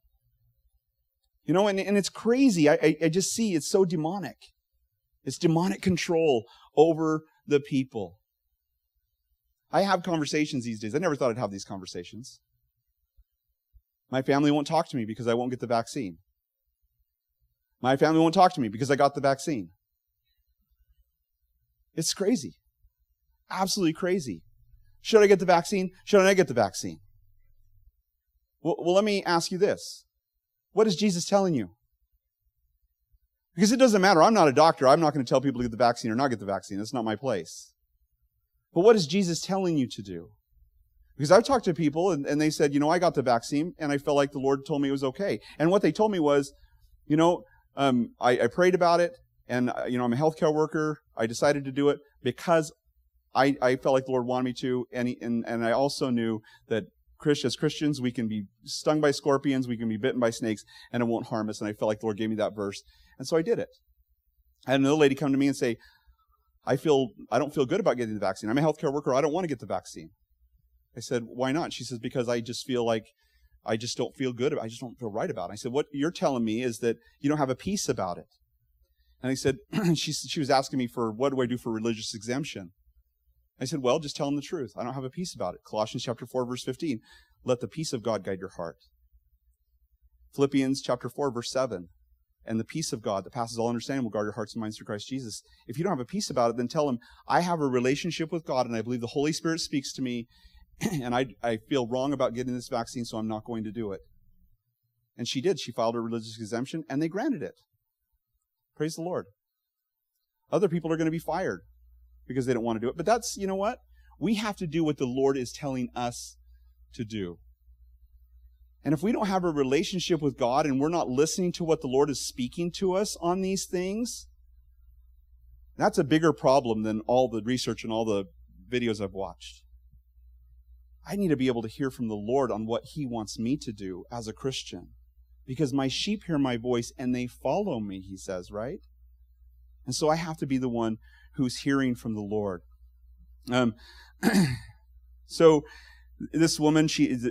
Speaker 1: And it's crazy. I just see it's so demonic. It's demonic control over the people. I have conversations these days. I never thought I'd have these conversations. My family won't talk to me because I won't get the vaccine. My family won't talk to me because I got the vaccine. It's crazy. Absolutely crazy. Should I get the vaccine? Should I not get the vaccine? Well, let me ask you this. What is Jesus telling you? Because it doesn't matter. I'm not a doctor. I'm not going to tell people to get the vaccine or not get the vaccine. That's not my place. But what is Jesus telling you to do? Because I've talked to people and they said, I got the vaccine and I felt like the Lord told me it was okay. And what they told me was, I prayed about it and, I'm a healthcare worker. I decided to do it because I felt like the Lord wanted me to. And I also knew that as Christians, we can be stung by scorpions, we can be bitten by snakes, and it won't harm us. And I felt like the Lord gave me that verse. And so I did it. I had another lady come to me and say, I don't feel good about getting the vaccine. I'm a healthcare worker. I don't want to get the vaccine. I said, why not? She says, because I just feel like I just don't feel good. I just don't feel right about it. I said, what you're telling me is that you don't have a peace about it. And I said, she was asking me for, what do I do for religious exemption? I said, well, just tell them the truth. I don't have a peace about it. Colossians chapter 4, verse 15. Let the peace of God guide your heart. Philippians chapter 4, verse 7. And the peace of God that passes all understanding will guard your hearts and minds through Christ Jesus. If you don't have a peace about it, then tell them, I have a relationship with God, and I believe the Holy Spirit speaks to me, and I feel wrong about getting this vaccine, so I'm not going to do it. And she did. She filed a religious exemption, and they granted it. Praise the Lord. Other people are going to be fired because they don't want to do it. But that's, you know what? We have to do what the Lord is telling us to do. And if we don't have a relationship with God and we're not listening to what the Lord is speaking to us on these things, that's a bigger problem than all the research and all the videos I've watched. I need to be able to hear from the Lord on what He wants me to do as a Christian. Because my sheep hear my voice and they follow me, He says, right? And so I have to be the one who's hearing from the Lord. So this woman,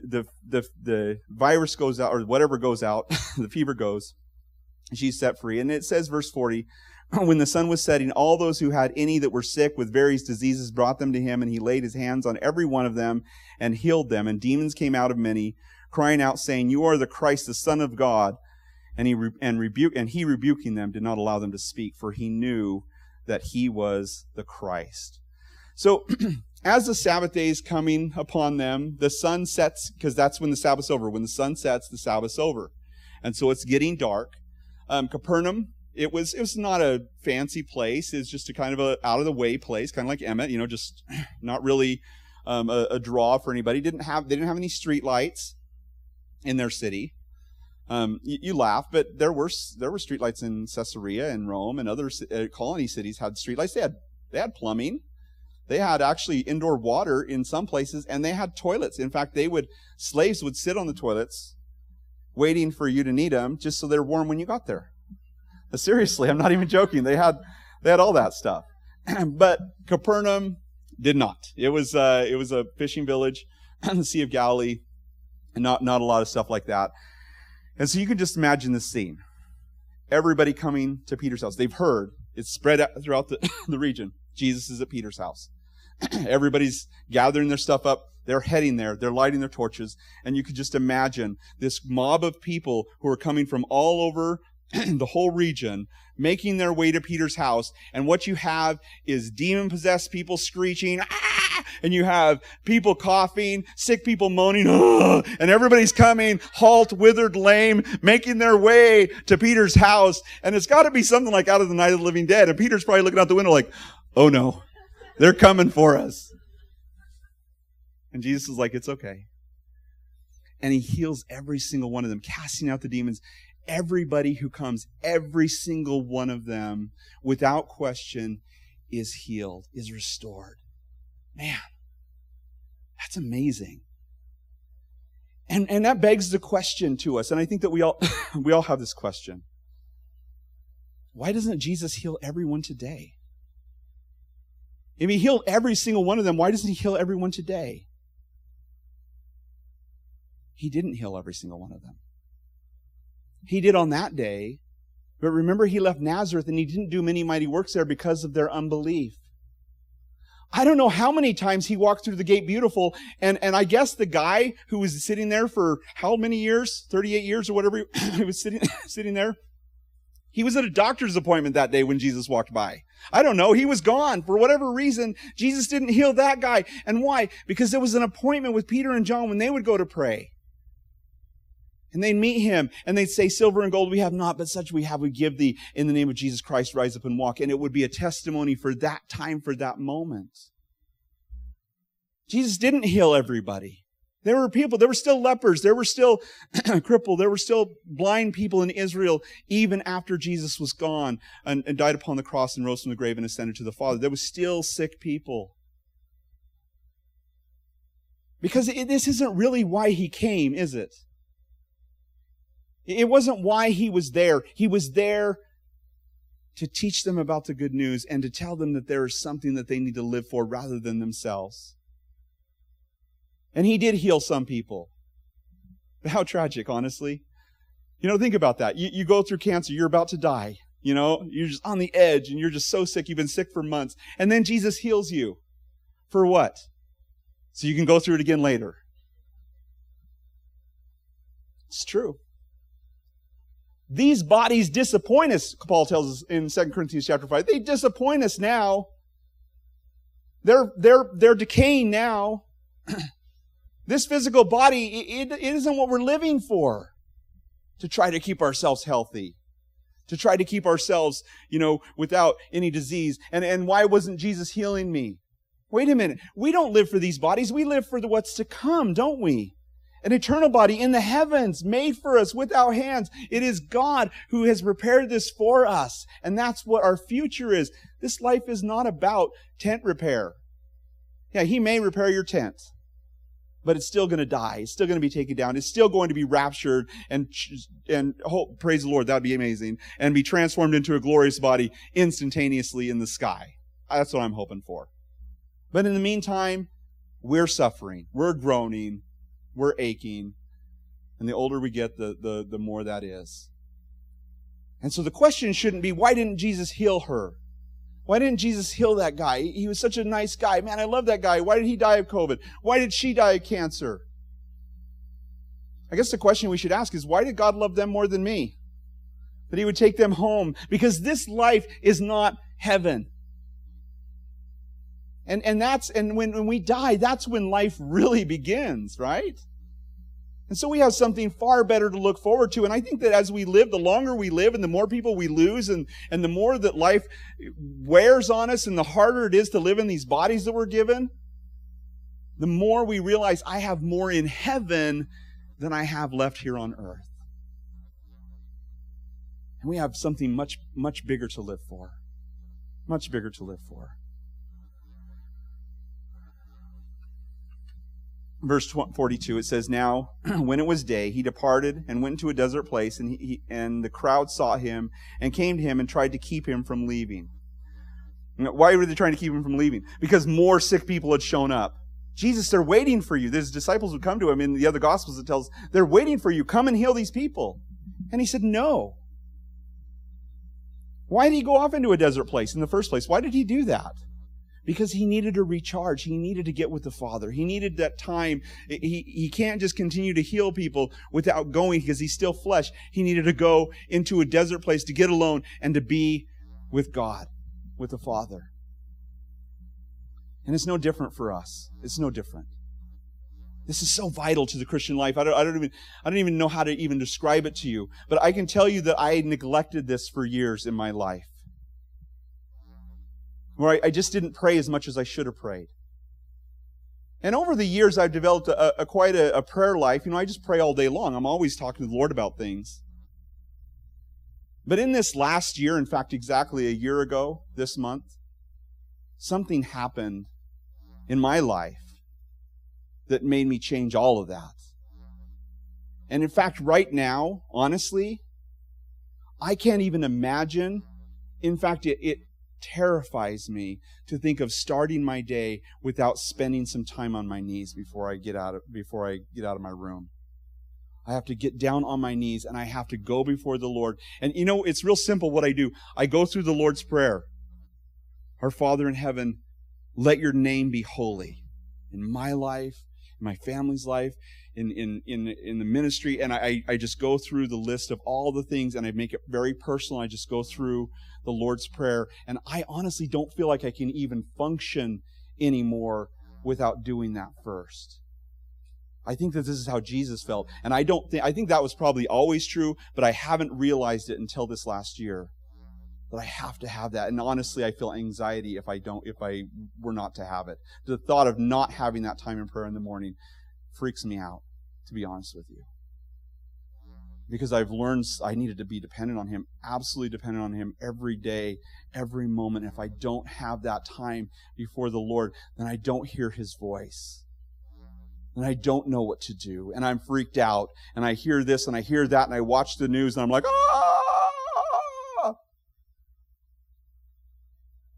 Speaker 1: the virus goes out, or whatever goes out, the fever goes, and she's set free. And it says, verse 40, when the sun was setting, all those who had any that were sick with various diseases brought them to Him, and He laid His hands on every one of them and healed them. And demons came out of many, crying out, saying, you are the Christ, the Son of God. And he rebuking them did not allow them to speak, for He knew that He was the Christ. So as the Sabbath day is coming upon them, the sun sets, because that's when the Sabbath's over. When the sun sets, the Sabbath's over. And so it's getting dark. Capernaum, it was not a fancy place. It's just a kind of a out-of-the-way place, kind of like Emmett, just not really a draw for anybody. They didn't have any street lights in their city. You laugh, but there were streetlights in Caesarea and Rome, and other colony cities had streetlights. They had plumbing. They had actually indoor water in some places, and they had toilets. In fact, slaves would sit on the toilets waiting for you to need them, just so they're warm when you got there. Seriously, I'm not even joking. They had all that stuff. But Capernaum did not. It was a fishing village on the Sea of Galilee, and not a lot of stuff like that. And so you can just imagine this scene. Everybody coming to Peter's house. They've heard. It's spread out throughout the region. Jesus is at Peter's house. Everybody's gathering their stuff up. They're heading there. They're lighting their torches. And you could just imagine this mob of people who are coming from all over the whole region, making their way to Peter's house. And what you have is demon-possessed people screeching, ah! And you have people coughing, sick people moaning, ah! And everybody's coming, halt, withered, lame, making their way to Peter's house. And it's got to be something like out of the Night of the Living Dead. And Peter's probably looking out the window like, oh no, they're coming for us. And Jesus is like, it's okay. And He heals every single one of them, casting out the demons. Everybody who comes, every single one of them, without question, is healed, is restored. Man, that's amazing. And that begs the question to us, and I think that we all have this question. Why doesn't Jesus heal everyone today? If He healed every single one of them, why doesn't He heal everyone today? He didn't heal every single one of them. He did on that day, but remember, He left Nazareth and He didn't do many mighty works there because of their unbelief. I don't know how many times He walked through the gate beautiful, and I guess the guy who was sitting there for how many years, 38 years or whatever, he was sitting there, he was at a doctor's appointment that day when Jesus walked by. I don't know. He was gone. For whatever reason, Jesus didn't heal that guy. And why? Because there was an appointment with Peter and John when they would go to pray. And they'd meet Him, and they'd say, silver and gold we have not, but such we have we give thee. In the name of Jesus Christ, rise up and walk. And it would be a testimony for that time, for that moment. Jesus didn't heal everybody. There were people, there were still lepers, there were still crippled, there were still blind people in Israel, even after Jesus was gone and died upon the cross and rose from the grave and ascended to the Father. There was still sick people. Because this isn't really why He came, is it? It wasn't why He was there. He was there to teach them about the good news and to tell them that there is something that they need to live for rather than themselves. And he did heal some people. But how tragic, honestly. Think about that. You go through cancer, you're about to die. You're just on the edge and you're just so sick. You've been sick for months. And then Jesus heals you. For what? So you can go through it again later. It's true. These bodies disappoint us, Paul tells us in 2 Corinthians chapter 5. They disappoint us now. They're decaying now. This physical body, it isn't what we're living for. To try to keep ourselves healthy. To try to keep ourselves, without any disease. And why wasn't Jesus healing me? Wait a minute. We don't live for these bodies. We live for what's to come, don't we? An eternal body in the heavens, made for us without hands. It is God who has prepared this for us. And that's what our future is. This life is not about tent repair. Yeah, he may repair your tent, but it's still going to die. It's still going to be taken down. It's still going to be raptured and praise the Lord, that would be amazing, and be transformed into a glorious body instantaneously in the sky. That's what I'm hoping for. But in the meantime, we're suffering. We're groaning. We're aching. And the older we get, the more that is. And so the question shouldn't be, why didn't Jesus heal her? Why didn't Jesus heal that guy? He was such a nice guy. Man, I love that guy. Why did he die of COVID? Why did she die of cancer? I guess the question we should ask is, why did God love them more than me? That he would take them home? Because this life is not heaven. And when we die, that's when life really begins, right? And so we have something far better to look forward to. And I think that as we live, the longer we live and the more people we lose and the more that life wears on us and the harder it is to live in these bodies that we're given, the more we realize I have more in heaven than I have left here on earth. And we have something much, much bigger to live for. Much bigger to live for. Verse 42, it says, "Now, when it was day, he departed and went into a desert place, and the crowd saw him and came to him and tried to keep him from leaving." Why were they trying to keep him from leaving? Because more sick people had shown up. Jesus, they're waiting for you. His disciples would come to him in the other Gospels. It tells, they're waiting for you. Come and heal these people. And he said, no. Why did he go off into a desert place in the first place? Why did he do that? Because he needed to recharge. He needed to get with the Father. He needed that time. He can't just continue to heal people without going because he's still flesh. He needed to go into a desert place to get alone and to be with God, with the Father. And it's no different for us. It's no different. This is so vital to the Christian life. I don't even know how to even describe it to you. But I can tell you that I neglected this for years in my life. Where I just didn't pray as much as I should have prayed. And over the years, I've developed quite a prayer life. I just pray all day long. I'm always talking to the Lord about things. But in this last year, in fact, exactly a year ago, this month, something happened in my life that made me change all of that. And in fact, right now, honestly, I can't even imagine. In fact, it terrifies me to think of starting my day without spending some time on my knees before I get out of my room. I have to get down on my knees and I have to go before the Lord. And it's real simple what I do. I go through the Lord's Prayer. Our Father in heaven, let your name be holy in my life, in my family's life, in the ministry. And I just go through the list of all the things and I make it very personal. I just go through the Lord's Prayer. And I honestly don't feel like I can even function anymore without doing that first. I think that this is how Jesus felt. And I think that was probably always true, but I haven't realized it until this last year. That I have to have that. And honestly, I feel anxiety if I were not to have it. The thought of not having that time in prayer in the morning freaks me out, to be honest with you. Because I've learned I needed to be dependent on Him, absolutely dependent on Him every day, every moment. If I don't have that time before the Lord, then I don't hear His voice. And I don't know what to do. And I'm freaked out. And I hear this and I hear that and I watch the news and I'm like, ah!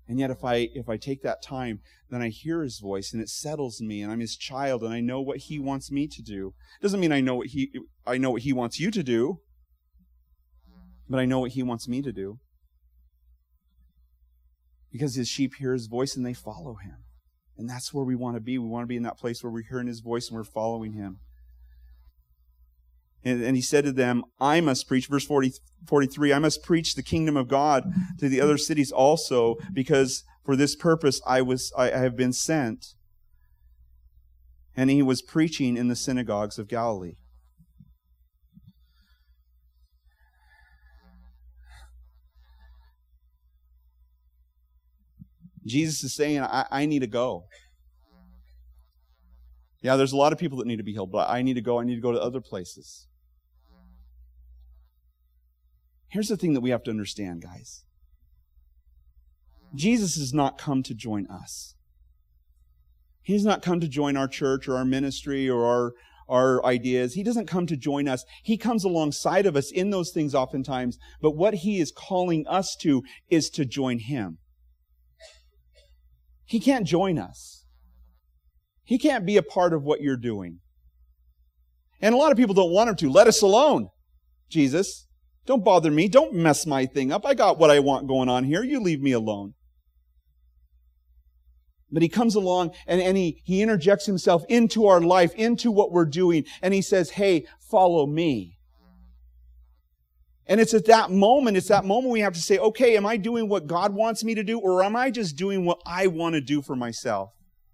Speaker 1: And yet if I take that time, then I hear his voice and it settles me, and I'm his child and I know what he wants me to do. It doesn't mean I know what he wants you to do, but I know what he wants me to do. Because his sheep hear his voice and they follow him. And that's where we want to be. We want to be in that place where we're hearing his voice and we're following him. And he said to them, I must preach, verse 43, I must preach the kingdom of God to the other cities also, because for this purpose I have been sent. And he was preaching in the synagogues of Galilee. Jesus is saying, I need to go. Yeah, there's a lot of people that need to be healed, but I need to go. I need to go to other places. Here's the thing that we have to understand, guys. Jesus has not come to join us. He's not come to join our church or our ministry or our ideas. He doesn't come to join us. He comes alongside of us in those things oftentimes, but what he is calling us to is to join him. He can't join us. He can't be a part of what you're doing. And a lot of people don't want him to. Let us alone, Jesus. Don't bother me. Don't mess my thing up. I got what I want going on here. You leave me alone. But he comes along and he interjects himself into our life, into what we're doing. And he says, hey, follow me. And it's that moment we have to say, okay, am I doing what God wants me to do, or am I just doing what I want to do for myself?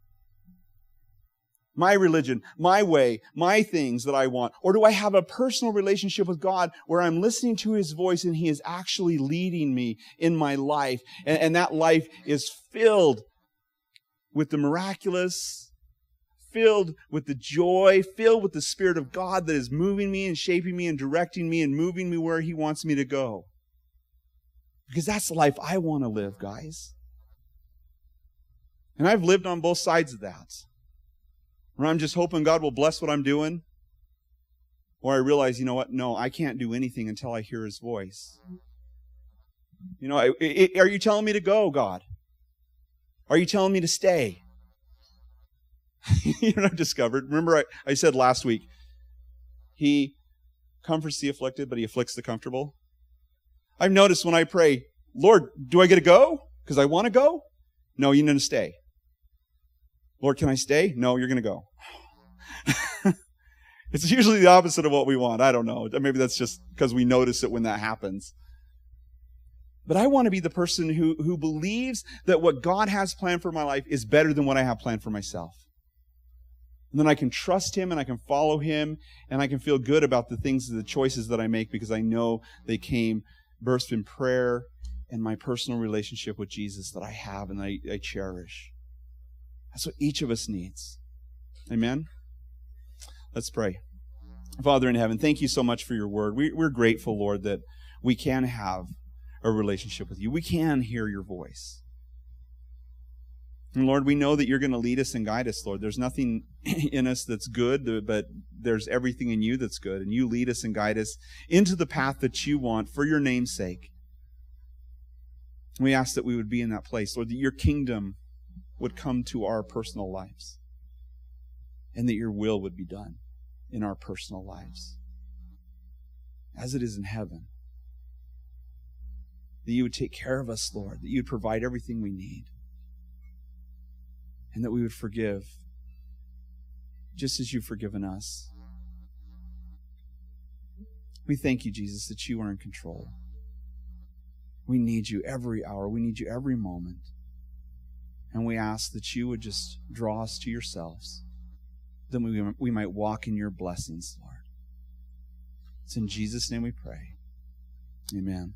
Speaker 1: My religion, my way, my things that I want. Or do I have a personal relationship with God where I'm listening to his voice and he is actually leading me in my life? And that life is filled with the miraculous, filled with the joy, filled with the Spirit of God that is moving me and shaping me and directing me and moving me where he wants me to go. Because that's the life I want to live, guys. And I've lived on both sides of that. Where I'm just hoping God will bless what I'm doing. Or I realize, you know what? No, I can't do anything until I hear his voice. You know, are you telling me to go, God? Are you telling me to stay? You know what I've discovered? Remember I said last week, he comforts the afflicted, but he afflicts the comfortable. I've noticed when I pray, Lord, do I get to go? Because I want to go? No, you're going to stay. Lord, can I stay? No, you're going to go. It's usually the opposite of what we want. I don't know. Maybe that's just because we notice it when that happens. But I want to be the person who believes that what God has planned for my life is better than what I have planned for myself. And then I can trust him and I can follow him and I can feel good about the things, the choices that I make, because I know they came birthed in prayer and my personal relationship with Jesus that I have and I cherish. That's what each of us needs. Amen? Let's pray. Father in heaven, thank you so much for your word. We're grateful, Lord, that we can have a relationship with you. We can hear your voice. And Lord, we know that you're going to lead us and guide us, Lord. There's nothing in us that's good, but there's everything in you that's good. And you lead us and guide us into the path that you want for your name's sake. We ask that we would be in that place, Lord, that your kingdom would come to our personal lives and that your will would be done in our personal lives as it is in heaven. That you would take care of us, Lord, that you would provide everything we need, and that we would forgive just as you've forgiven us. We thank you, Jesus, that you are in control. We need you every hour. We need you every moment. And we ask that you would just draw us to yourselves, that we might walk in your blessings, Lord. It's in Jesus' name we pray. Amen.